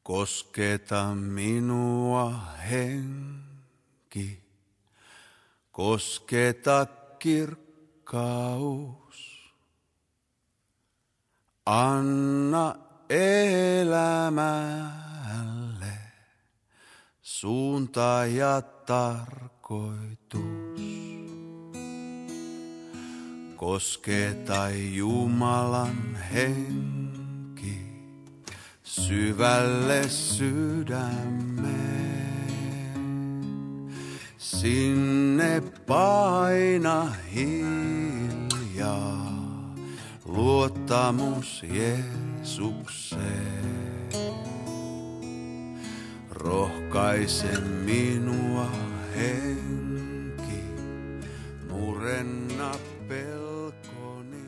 Kosketa minua henki, kosketa kirkkaus. Anna elämälle suunta ja tarkoitus. Kosketa Jumalan henki syvälle sydämeen. Sinne paina hiljaa luottamus Jeesukseen. Rohkaise minua henki, murenna pelkoni.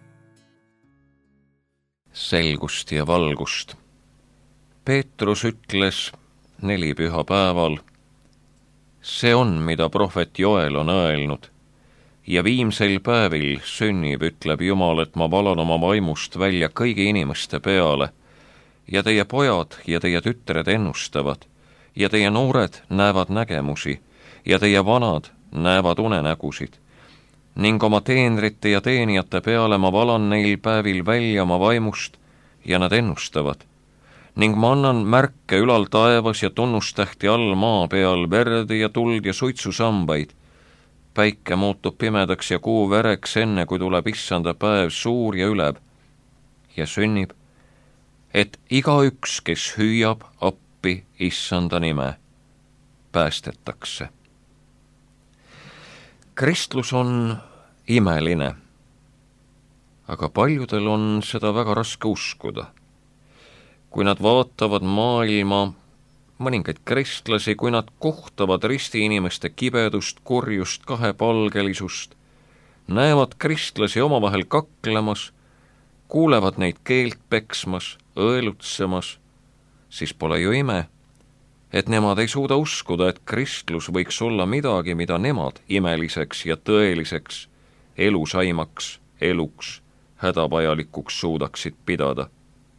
Selgust ja valgust. Peetrus ütles 4 pühapäeval, see on, mida prohvet Joel on öelnud, ja viimsel päevil sünnib, ütleb Jumal, et ma valan oma vaimust välja kõigi inimeste peale, ja teie pojad ja teie tütred ennustavad, ja teie noored näevad nägemusi, ja teie vanad näevad unenägusid, ning oma teenrite ja teenijate peale ma valan neil päevil välja oma vaimust, ja nad ennustavad. Ning ma annan märke ülal taevas ja tunnustähti all maa peal, verd ja tuld ja suitsusambaid. Päike muutub pimedaks ja kuu vereks, enne kui tuleb issanda päev suur ja ülev. Ja sünnib, et igaüks, kes hüüab appi issanda nime, päästetakse. Kristlus on imeline, aga paljudel on seda väga raske uskuda. Kui nad vaatavad maailma, mõningaid kristlasi, kui nad kohtavad ristiinimeste kibedust, kurjust, kahepalgelisust, näevad kristlasi omavahel kaklemas, kuulevad neid keelt peksmas, õelutsemas, siis pole ju ime, et nemad ei suuda uskuda, et kristlus võiks olla midagi, mida nemad imeliseks ja tõeliseks, elusaimaks, eluks, hädavajalikuks suudaksid pidada.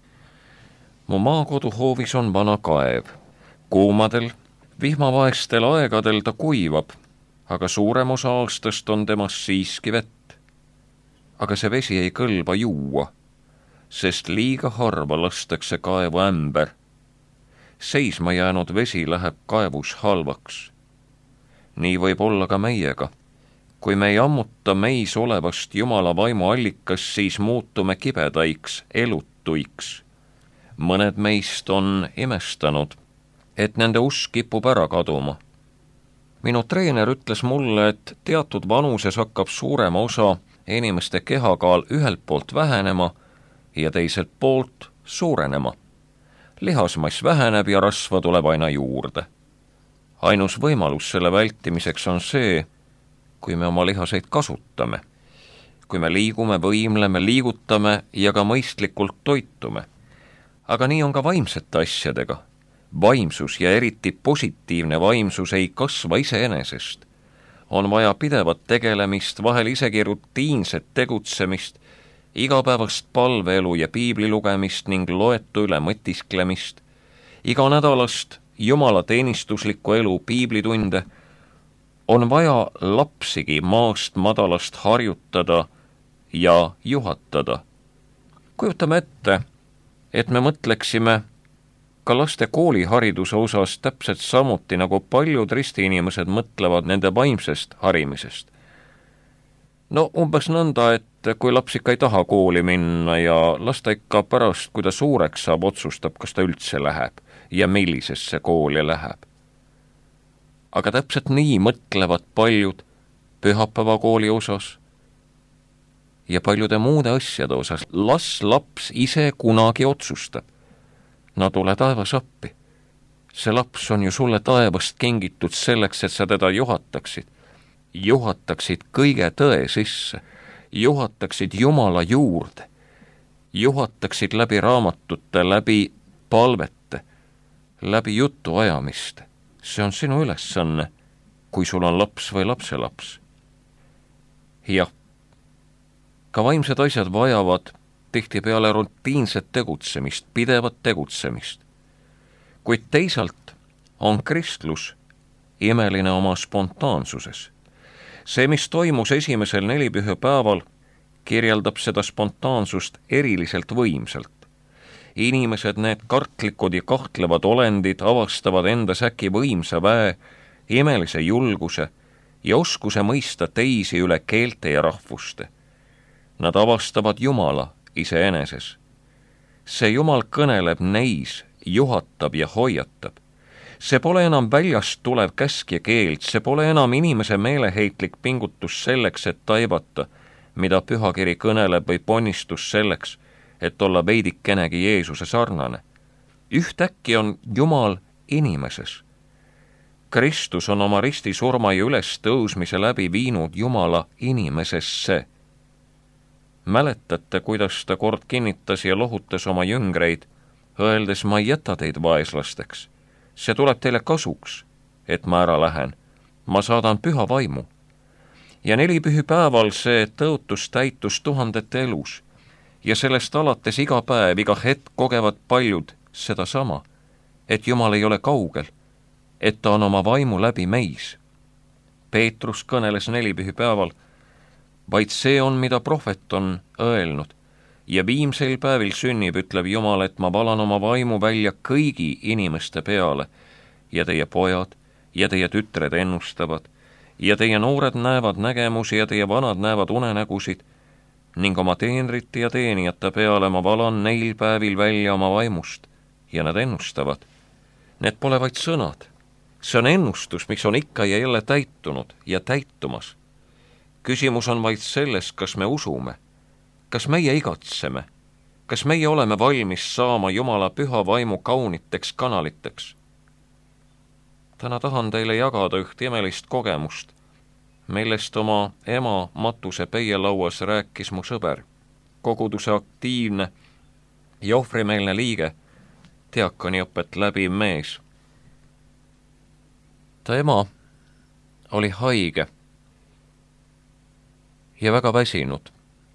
Mu maakoduhoovis on vana kaev. Kuumadel, vihmavaestel aegadel ta kuivab, aga suurem osa aastast on temas siiski vett. Aga see vesi ei kõlba juua, sest liiga harva lastakse kaevu ämber. Seisma jäänud vesi läheb kaevus halvaks. Nii võib olla ka meiega. Kui me ei ammuta meis olevast Jumala vaimu allikas, siis muutume kibedaiks, elutuiks. Mõned meist on imestanud, et nende usk kipub ära kaduma. Minu treener ütles mulle, et teatud vanuses hakkab suurema osa inimeste kehakaal ühelt poolt vähenema ja teiselt poolt suurenema. Lihasmass väheneb ja rasva tuleb aina juurde. Ainus võimalus selle vältimiseks on see, kui me oma lihaseid kasutame. Kui me liigume, võimleme, liigutame ja ka mõistlikult toitume. Aga nii on ka vaimsete asjadega. Vaimsus ja eriti positiivne vaimsus ei kasva iseenesest. On vaja pidevat tegelemist, vahel isegi rutiinset tegutsemist, igapäevast palveelu ja piibli lugemist ning loetu üle mõtisklemist, iga nädalast Jumala teenistuslikku elu piiblitunde. On vaja lapsigi maast madalast harjutada ja juhatada. Kujutame ette, et me mõtleksime ka laste koolihariduse osas täpselt samuti, nagu paljud ristiinimesed mõtlevad nende vaimsest harimisest. No umbes nõnda, et kui laps ikka ei taha kooli minna ja las ta ikka pärast, kui ta suureks saab, otsustab, kas ta üldse läheb ja millisesse kooli läheb. Aga täpselt nii mõtlevad paljud pühapäevakooli osas ja paljude muude asjade osas. Las laps ise kunagi otsustab. No tule taevas appi. See laps on ju sulle taevast kingitud selleks, et sa teda juhataksid. Juhataksid kõige tõe sisse. Juhataksid Jumala juurde. Juhataksid läbi raamatute, läbi palvete, läbi jutuajamiste. See on sinu ülesanne, kui sul on laps või lapselaps. Jah, ka vaimsed asjad vajavad tihtipeale rutiinset tegutsemist, pidevat tegutsemist. kuid teisalt on kristlus imeline oma spontaansuses. See, mis toimus esimesel nelipühapäeval, kirjeldab seda spontaansust eriliselt võimsalt. Inimesed, need kartlikud ja kahtlevad olendid, avastavad endas äkki võimsa väe, imelise julguse ja oskuse mõista teisi üle keelte ja rahvuste. Nad avastavad Jumala iseeneses. See Jumal kõneleb neis, juhatab ja hoiatab. See pole enam väljast tulev käsk ja keeld, see pole enam inimese meeleheitlik pingutus selleks, et taibata, mida pühakiri kõneleb, või ponnistus selleks, et olla veidikenegi Jeesuse sarnane. Ühtäkki on Jumal inimeses. Kristus on oma ristisurma ja ülestõusmise läbi viinud Jumala inimesesse. Mäletate, kuidas ta kord kinnitas ja lohutas oma jüngreid, öeldes, ma ei jäta teid vaeslasteks. See tuleb teile kasuks, et ma ära lähen. Ma saadan püha vaimu. Ja nelipühipäeval see tõotus täitus tuhandete elus. Ja sellest alates iga päev, iga hetk kogevad paljud sedasama, et Jumal ei ole kaugel, et ta on oma vaimu läbi meis. Peetrus kõneles nelipühipäeval, vaid see on, mida prohvet on öelnud. Ja viimsel päevil sünnib, ütleb Jumal, et ma valan oma vaimu välja kõigi inimeste peale ja teie pojad ja teie tütred ennustavad ja teie noored näevad nägemusi ja teie vanad näevad unenägusid ning oma teenrite ja teenijate peale ma valan neil päevil välja oma vaimust ja nad ennustavad. Need pole vaid sõnad. See on ennustus, mis on ikka ja jälle täitunud ja täitumas. Küsimus on vaid selles, kas me usume. Kas meie igatseme? Kas meie oleme valmis saama Jumala püha vaimu kauniteks kanaliteks? Täna tahan teile jagada üht imelist kogemust, millest oma ema matuse peielauas rääkis mu sõber, koguduse aktiivne ja ohvrimeelne liige, diakoniõpet läbiv mees. Ta ema oli haige ja väga väsinud.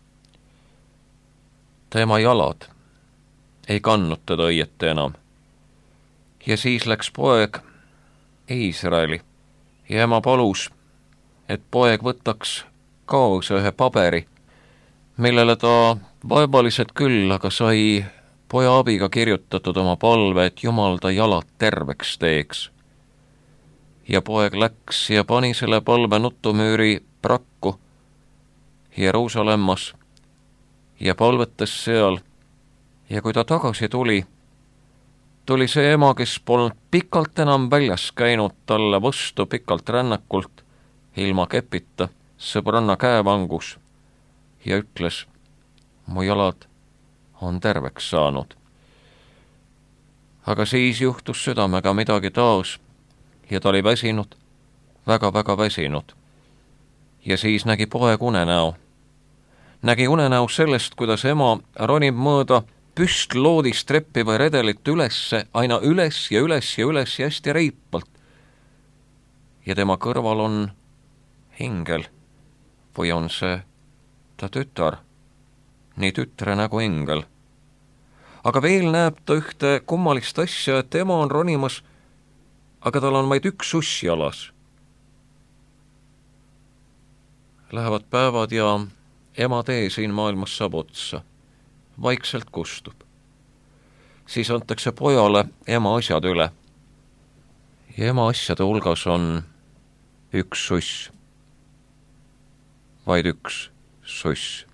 Ta ema jalad ei kandnud teda õieti enam. Ja siis läks poeg Iisraeli ja ema palus, et poeg võtaks kaasa ühe paberi, millele ta vaevaliselt küll, aga sai poja abiga kirjutatud oma palve, et Jumal ta jalad terveks teeks. Ja poeg läks ja pani selle palve nutumüüri prakku Jeruusalemmas ja palvetas seal, ja kui ta tagasi tuli see ema, kes polnud pikalt enam väljas käinud, talle vastu pikalt rännakult, ilma kepita, sõbranna käevangus, ja ütles, mu jalad on terveks saanud. Aga siis juhtus südamega midagi taas, ja ta oli väsinud, väga-väga väsinud. Ja siis nägi poeg unenäo. Nägi unenäo sellest, kuidas ema ronib mõõda püstloodist treppi või redelit ülesse, aina üles ja üles ja üles ja hästi reipalt. Ja tema kõrval on ingel või on see ta tütar, nii tütre nagu ingel. Aga veel näeb ta ühte kummalist asja, et ema on ronimas, aga tal on vaid üks suss jalas. Lähevad päevad ja ema tee siin maailmas saab otsa. Vaikselt kustub. Siis antakse pojale ema asjad üle. Ja ema asjade hulgas on üks suss. Vaid üks suss.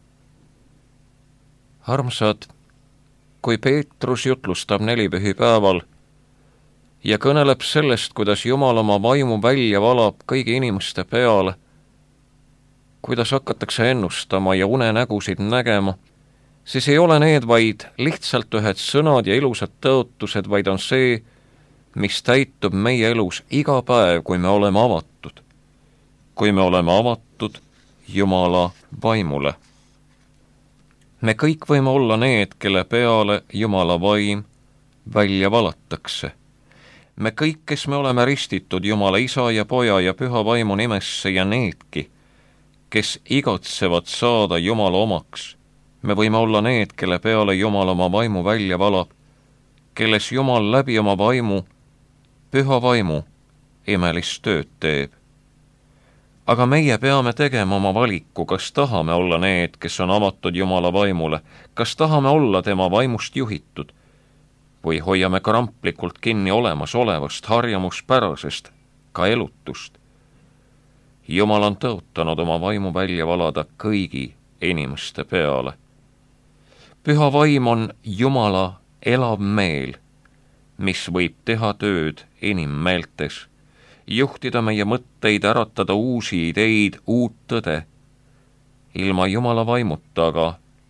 Armsad, kui Peetrus jutlustab nelipühipäeval ja kõneleb sellest, kuidas Jumal oma vaimu välja valab kõigi inimeste peale, kuidas hakatakse ennustama ja unenägusid nägema, siis ei ole need vaid lihtsalt ühed sõnad ja ilusad tõotused, vaid on see, mis täitub meie elus iga päev, kui me oleme avatud. Kui me oleme avatud Jumala vaimule. Me kõik võime olla need, kelle peale Jumala vaim välja valatakse. Me kõik, kes me oleme ristitud Jumala Isa ja Poja ja Püha Vaimu nimesse ja needki, kes igatsevad saada Jumala omaks, me võime olla need, kelle peale Jumal oma vaimu välja valab kelles Jumal läbi oma vaimu, püha vaimu, imelist tööd teeb. Aga meie peame tegema oma valiku, kas tahame olla need, kes on avatud Jumala vaimule, kas tahame olla tema vaimust juhitud või hoiame kramplikult kinni olemasolevast harjamuspärasest, ka elutust. Jumal on tõotanud oma vaimu välja valada kõigi inimeste peale. Püha vaim on Jumala elav meel, mis võib teha tööd inimmeeltes, juhtida meie mõtteid, äratada uusi ideid, uut tõde. Ilma Jumala vaimuta aga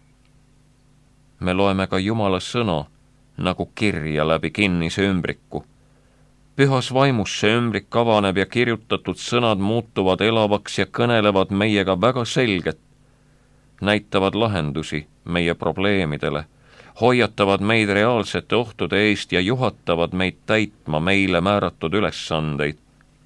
me loeme ka Jumala sõna nagu kirja läbi kinnise ümbriku. Pühas vaimus see ümbrik avaneb ja kirjutatud sõnad muutuvad elavaks ja kõnelevad meiega väga selget, näitavad lahendusi meie probleemidele, hoiatavad meid reaalsete ohtude eest ja juhatavad meid täitma meile määratud ülesandeid.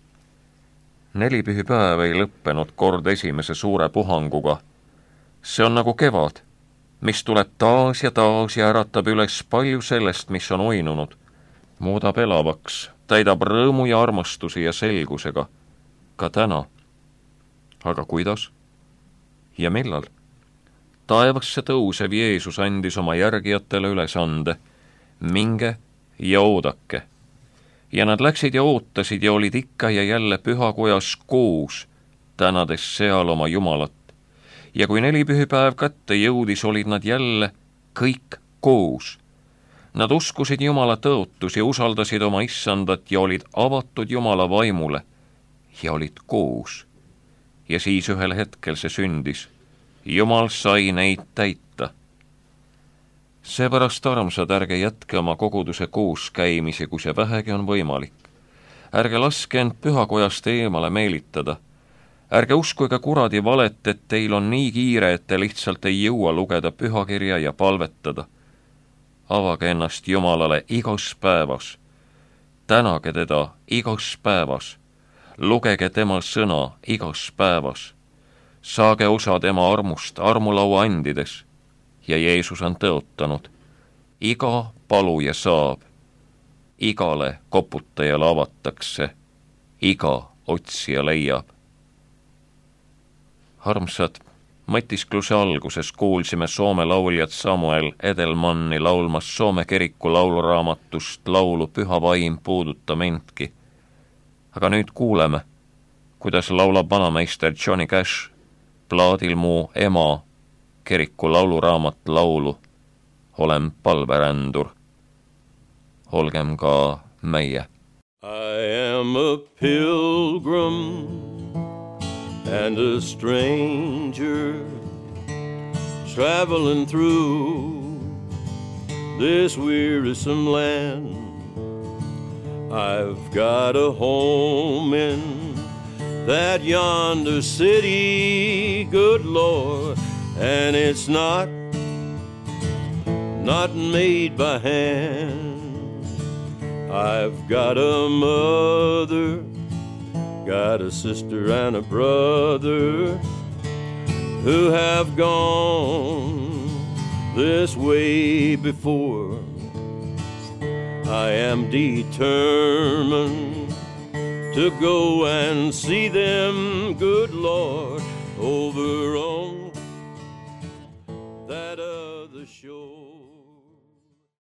4 pühipäev ei lõppenud kord esimese suure puhanguga. See on nagu kevad, mis tuleb taas ja äratab üles palju sellest, mis on uinunud, muudab elavaks, täidab rõõmu ja armastusi ja selgusega, ka täna. Aga kuidas? Ja millal? Taevasse tõusev Jeesus andis oma järgijatele ülesande, minge ja oodake. Ja nad läksid ja ootasid ja olid ikka ja jälle pühakojas koos, tänades seal oma Jumalat. Ja kui 4 pühipäev kätte jõudis, olid nad jälle kõik koos. Nad uskusid Jumala tõotusi, usaldasid oma issandat ja olid avatud Jumala vaimule ja olid koos. Ja siis ühel hetkel see sündis. Jumal sai neid täita. Seepärast, armsad, ärge jätke oma koguduse kooskäimisi, kui see vähegi on võimalik. Ärge laske end pühakojast eemale meelitada. Ärge uskuge kuradi valet, et teil on nii kiire, et te lihtsalt ei jõua lugeda pühakirja ja palvetada. Avage ennast Jumalale igas päevas. Tänage teda igas päevas. Lugege tema sõna igas päevas. Saage osa tema armust armulaua andides. Ja Jeesus on tõotanud. Iga paluja saab. Igale koputajale avatakse. Iga otsija leiab. Armsad, mõtiskluse alguses kuulsime Soome lauljat Samuel Edelmanni laulmas Soome kiriku lauluraamatust laulu Püha vaim puuduta mindki. Aga nüüd kuuleme, kuidas laulab vanameister Johnny Cash plaadil Mu ema kiriku lauluraamat laulu Olen palverändur. Olgem ka meie. I am a pilgrim and a stranger traveling through this wearisome land. I've got a home in that yonder city, good Lord, and it's not made by hand. I've got a mother, got a sister and a brother who have gone this way before. I am determined to go and see them, good Lord, over on that other shore.